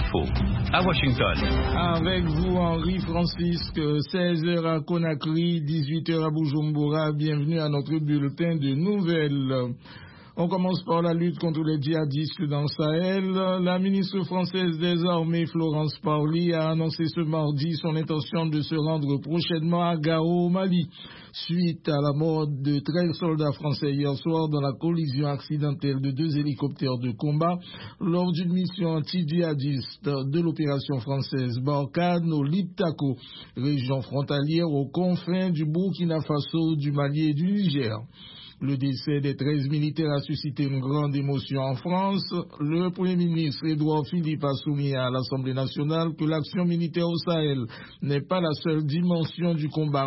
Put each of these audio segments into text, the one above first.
Info, à Washington. Avec vous, Henri Francisque, 16h à Conakry, 18h à Bujumbura. Bienvenue à notre bulletin de nouvelles. On commence par la lutte contre les djihadistes dans le Sahel. La ministre française des Armées, Florence Parly, a annoncé ce mardi son intention de se rendre prochainement à Gao, au Mali, suite à la mort de 13 soldats français hier soir dans la collision accidentelle de 2 hélicoptères de combat lors d'une mission anti-djihadiste de l'opération française Barkhane au Liptako, région frontalière aux confins du Burkina Faso, du Mali et du Niger. Le décès des 13 militaires a suscité une grande émotion en France. Le Premier ministre Édouard Philippe a souligné à l'Assemblée nationale que l'action militaire au Sahel n'est pas la seule dimension du combat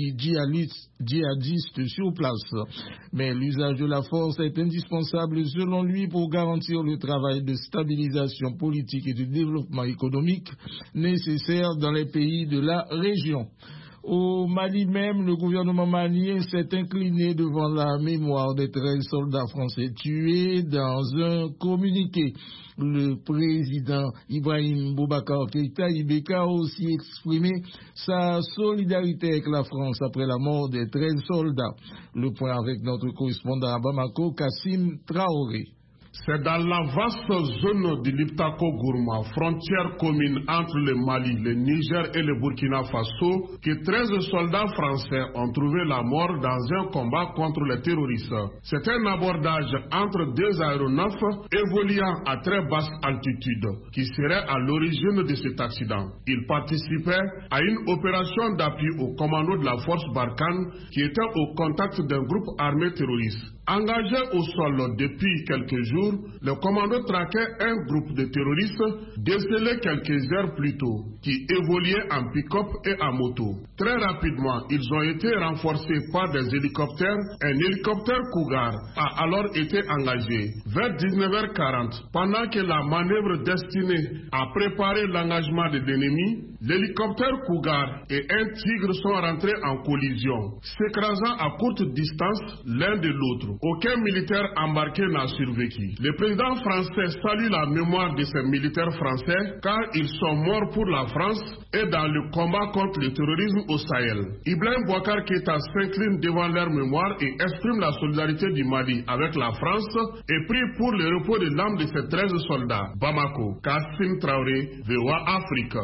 anti-djihadiste sur place. Mais l'usage de la force est indispensable selon lui pour garantir le travail de stabilisation politique et de développement économique nécessaire dans les pays de la région. Au Mali même, le gouvernement malien s'est incliné devant la mémoire des 13 soldats français tués dans un communiqué. Le président Ibrahim Boubacar Keïta Ibeka a aussi exprimé sa solidarité avec la France après la mort des 13 soldats. Le point avec notre correspondant à Bamako, Kassim Traoré. C'est dans la vaste zone du Liptako-Gourma, frontière commune entre le Mali, le Niger et le Burkina Faso, que 13 soldats français ont trouvé la mort dans un combat contre les terroristes. C'est un abordage entre 2 aéronefs évoluant à très basse altitude qui serait à l'origine de cet accident. Ils participaient à une opération d'appui au commando de la force Barkhane qui était au contact d'un groupe armé terroriste. Engagé au sol depuis quelques jours, le commando traquait un groupe de terroristes décelés quelques heures plus tôt, qui évoluaient en pick-up et en moto. Très rapidement, ils ont été renforcés par des hélicoptères. Un hélicoptère Cougar a alors été engagé. Vers 19h40, pendant que la manœuvre destinée à préparer l'engagement de l'ennemi, l'hélicoptère Cougar et un Tigre sont rentrés en collision, s'écrasant à courte distance l'un de l'autre. Aucun militaire embarqué n'a survécu. Le président français salue la mémoire de ces militaires français car ils sont morts pour la France et dans le combat contre le terrorisme au Sahel. Ibrahim Boubacar Keïta s'incline devant leur mémoire et exprime la solidarité du Mali avec la France et prie pour le repos de l'âme de ces 13 soldats. Bamako, Kassim Traoré, VOA Afrique.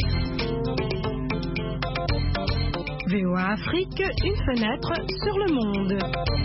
VOA Afrique, une fenêtre sur le monde.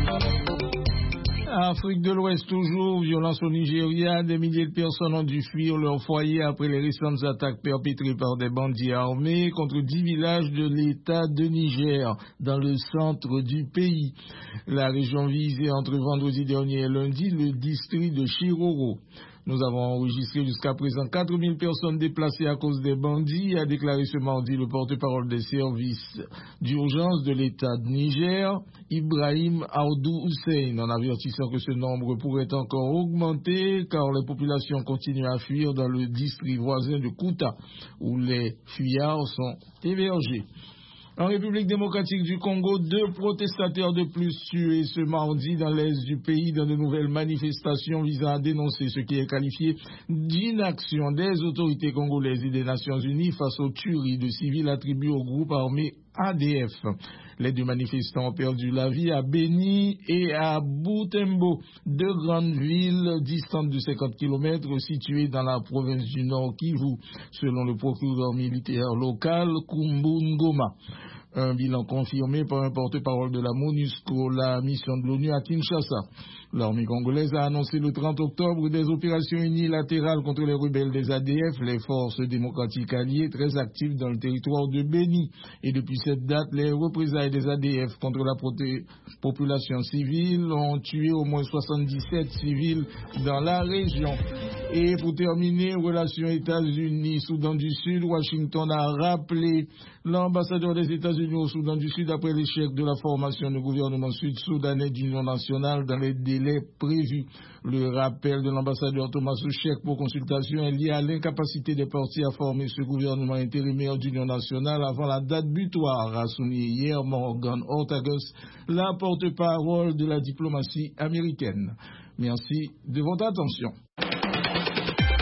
Afrique de l'Ouest toujours, violence au Nigeria, des milliers de personnes ont dû fuir leur foyer après les récentes attaques perpétrées par des bandits armés contre 10 villages de l'État de Niger, dans le centre du pays. La région visée entre vendredi dernier et lundi, le district de Chiroro. Nous avons enregistré jusqu'à présent 4000 personnes déplacées à cause des bandits, a déclaré ce mardi le porte-parole des services d'urgence de l'État de Niger, Ibrahim Aoudou Hussein, en avertissant que ce nombre pourrait encore augmenter car les populations continuent à fuir dans le district voisin de Kouta, où les fuyards sont hébergés. En République démocratique du Congo, 2 protestataires de plus tués ce mardi dans l'est du pays dans de nouvelles manifestations visant à dénoncer ce qui est qualifié d'inaction des autorités congolaises et des Nations Unies face aux tueries de civils attribuées au groupe armé ADF. Les 2 manifestants ont perdu la vie à Beni et à Butembo, 2 grandes villes distantes de 50 km situées dans la province du Nord Kivu, selon le procureur militaire local Kumbu Ngoma. Un bilan confirmé par un porte-parole de la MONUSCO, la mission de l'ONU à Kinshasa. L'armée congolaise a annoncé le 30 octobre des opérations unilatérales contre les rebelles des ADF, les forces démocratiques alliées très actives dans le territoire de Beni. Et depuis cette date, les représailles des ADF contre la population civile ont tué au moins 77 civils dans la région. Et pour terminer, relations États-Unis-Soudan du Sud, Washington a rappelé l'ambassadeur des États-Unis au Soudan du Sud après l'échec de la formation du gouvernement sud-soudanais d'union nationale dans les délais prévus. Le rappel de l'ambassadeur Thomas Souchek pour consultation est lié à l'incapacité des partis à former ce gouvernement intérimaire d'union nationale avant la date butoir, a souligné hier Morgan Ortagus, la porte-parole de la diplomatie américaine. Merci de votre attention.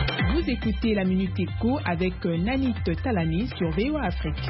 Vous écoutez la Minute Éco avec Nanit Talani sur VOA Afrique.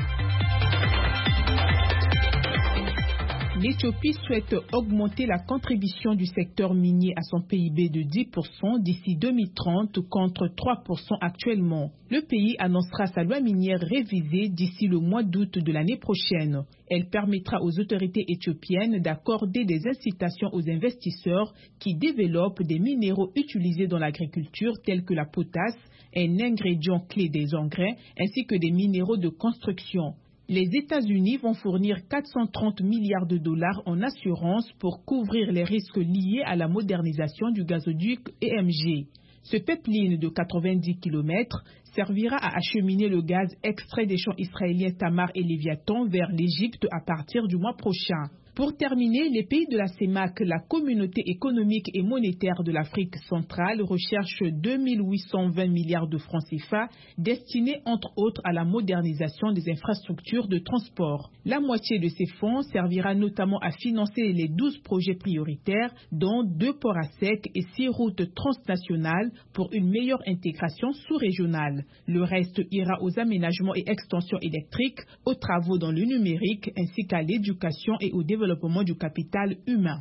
L'Éthiopie souhaite augmenter la contribution du secteur minier à son PIB de 10% d'ici 2030 contre 3% actuellement. Le pays annoncera sa loi minière révisée d'ici le mois d'août de l'année prochaine. Elle permettra aux autorités éthiopiennes d'accorder des incitations aux investisseurs qui développent des minéraux utilisés dans l'agriculture tels que la potasse, un ingrédient clé des engrais, ainsi que des minéraux de construction. Les États-Unis vont fournir 430 milliards de dollars en assurance pour couvrir les risques liés à la modernisation du gazoduc EMG. Ce pipeline de 90 km servira à acheminer le gaz extrait des champs israéliens Tamar et Léviathan vers l'Égypte à partir du mois prochain. Pour terminer, les pays de la CEMAC, la communauté économique et monétaire de l'Afrique centrale, recherchent 2820 milliards de francs CFA destinés entre autres à la modernisation des infrastructures de transport. La moitié de ces fonds servira notamment à financer les 12 projets prioritaires, dont 2 ports à sec et 6 routes transnationales pour une meilleure intégration sous-régionale. Le reste ira aux aménagements et extensions électriques, aux travaux dans le numérique ainsi qu'à l'éducation et au développement du capital humain.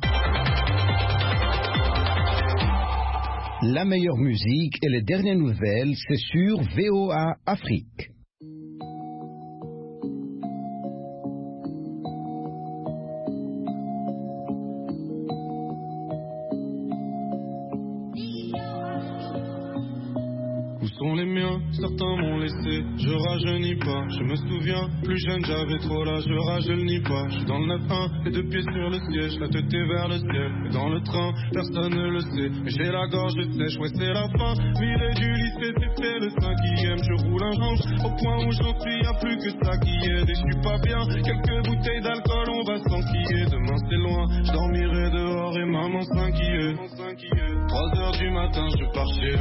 La meilleure musique et les dernières nouvelles, c'est sur VOA Afrique. Où sont les miens? Certains m'ont laissé, je rajeunis pas. Je me souviens, plus jeune j'avais trop l'âge, je rajeunis pas. Je suis dans le 9-1, les 2 pieds sur le siège, la tête est vers le ciel. Et dans le train, personne ne le sait, mais j'ai la gorge sèche, ouais c'est la fin. Viré du lycée, c'était le 5e, je roule un range. Au point où j'en suis, y'a plus que ça qui aide. Et je suis pas bien, quelques bouteilles d'alcool, on va s'enquiller. Demain c'est loin, je dormirai dehors et maman s'inquiète. 3h du matin, je pars chez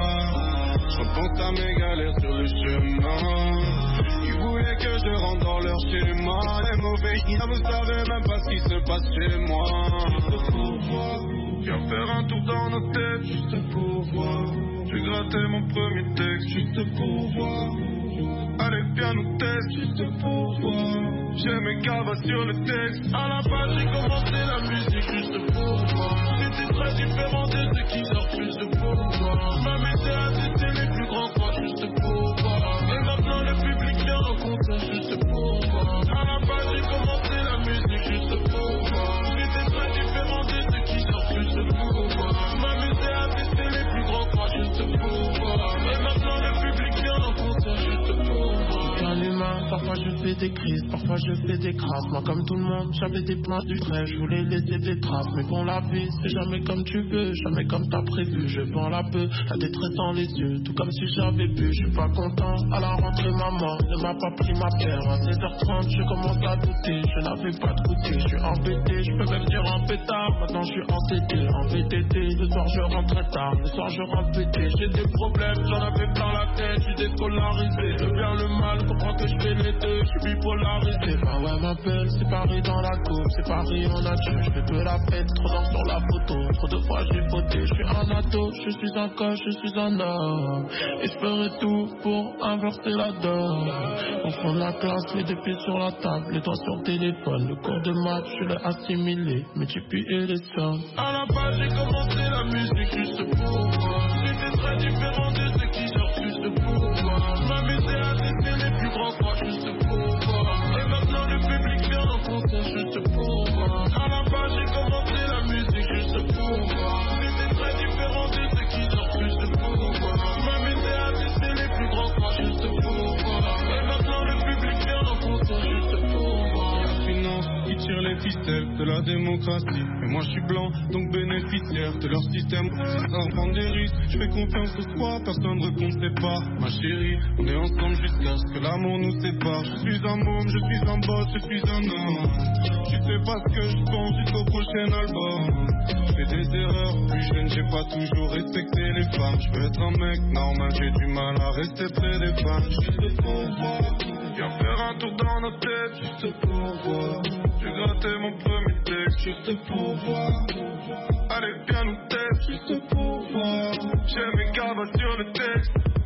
ma. Je repense à mes galères sur le chemin. Ils voulaient que je rentre dans leur schéma. Les mauvais, ils ne savaient même pas ce qui se passe chez moi. Juste pour voir, viens faire un tour dans nos têtes. Juste pour voir, j'ai gratté mon premier texte. Juste pour voir, allez viens nous tester. Juste pour voir, j'ai mes gavas sur le texte. À la base j'ai commencé la musique juste pour voir. C'était très différent de ceux qui sortent juste pour voir. Ma méthode à tester les plus grands quoi juste pour voir. Et maintenant le public vient en concert juste pour voir. À la base j'ai commencé la musique juste pour voir. C'était très différent de ceux qui sortent juste pour voir. Ma méthode à tester les plus grands quoi juste pour voir. Et maintenant le public vient en concert juste pour voir. Parfois je fais des crises, parfois je fais des crasses. Moi comme tout le monde, j'avais des plans du rêve, je voulais laisser des traces. Mais bon la vie, c'est jamais comme tu veux, jamais comme t'as prévu. Je vends la peu, la détresse dans les yeux, tout comme si j'avais bu. Je suis pas content, à la rentrée maman ne m'a pas pris ma paire. À 16h30 je commence à douter, je n'avais pas de goûter. Je suis embêté, je peux même dire un pétard. Maintenant je suis entêté, en VTT. Ce soir je rentre très tard, ce soir je rentre pété. J'ai des problèmes, j'en avais plein la tête, je suis déscolarisé. Le bien, le mal, comprends que je fais les deux, je suis bipolarisé. Bah ouais ma belle, c'est Paris dans la coupe, c'est Paris en nature. Je fais que la fête, trop d'or sur la photo. Trop de fois j'ai fauté, je suis un ado, je suis un coach, je suis un homme. Et je ferai tout pour inverser la donne. Au fond de la classe, les 2 pieds sur la table, les doigts sur le téléphone. Le cours de maths, je l'ai assimilé, multiplier les sommes. À la base j'ai commencé la musique juste pour voir. J'étais très différent de ceux qui sortent juste pour voir. M'amuser à tester les plus grands quoi juste pour voir. Et maintenant le public vient en concert juste pour voir. À la base j'ai commencé la musique juste pour voir. J'étais très différent de ceux qui sortent juste pour voir. M'amuser à tester les plus grands quoi juste pour voir. Et maintenant le public vient en concert juste pour voir. La finance qui tire les ficelles de la démocratie. Mais moi je suis blanc donc bénéficiaire de leur système. C'est ça prendre des risques, je fais confiance au soi, personne ne compte ses pas. Ma chérie, on est ensemble jusqu'à ce que l'amour nous sépare. Je suis un môme, je suis un boss, je suis un homme. Tu sais pas ce que je pense jusqu'au prochain album. Je fais des erreurs, plus jeune j'ai pas toujours respecté les femmes. Je veux être un mec normal, j'ai du mal à rester près des femmes. Juste pour voir, viens faire un tour dans nos têtes. Juste pour voir, j'ai gratté mon premier texte. Juste pour voir, allez viens nous tester. Juste pour voir, j'ai mes gavas sur le texte.